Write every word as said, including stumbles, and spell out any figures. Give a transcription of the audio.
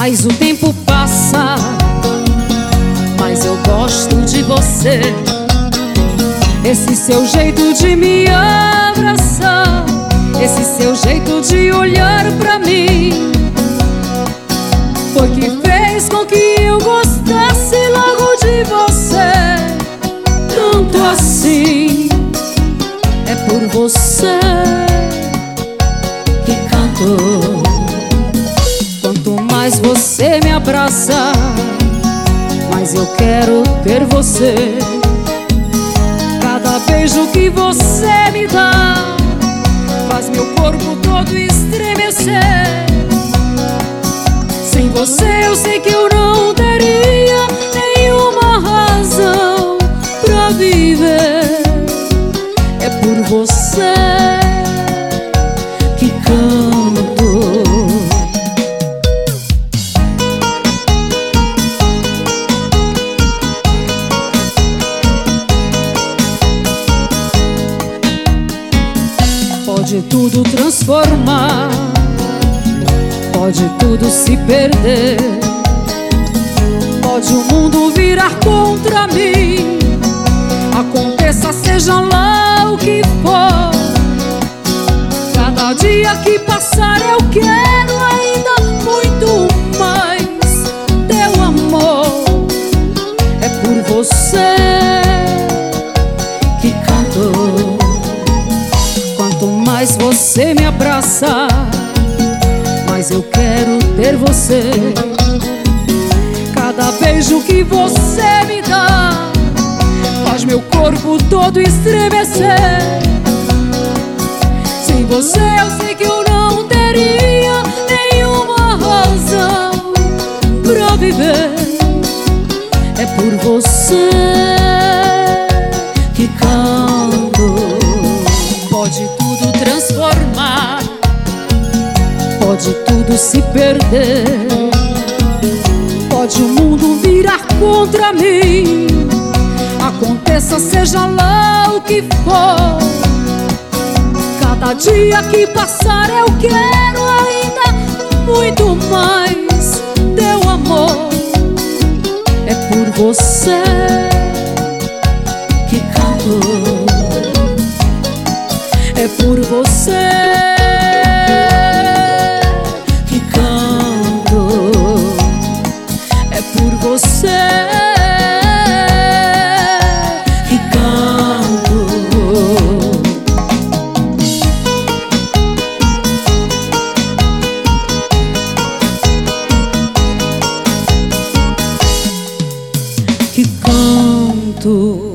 Mas o tempo passa, mas eu gosto de você. Esse seu jeito de me abraçar, esse seu jeito de olhar pra mim, foi que fez com que eu gostasse logo de você. Tanto assim, é por você que canto. Quanto mais você me abraça, mais eu quero ter você. Cada beijo que você me dá faz meu corpo todo estremecer. Sem você eu sei que eu não teria nenhuma razão pra viver. É por você que canto. Pode tudo transformar, pode tudo se perder, pode o mundo virar contra mim. Aconteça, seja lá o que for. Cada dia que passar eu quero ainda muito mais teu amor. É por você que canto. Quanto mais você me abraça, mais eu quero ter você. Cada beijo que você me dá faz meu corpo todo estremecer. Sem você eu sei que eu não teria nenhuma razão pra viver. É por você que canto. Pode tudo transformar, pode tudo se perder, pode o mundo virar contra mim. Aconteça, seja lá o que for. Cada dia que passar eu quero ainda muito mais teu amor. É por você que canto. É por você que canto. É por você que canto. Que canto.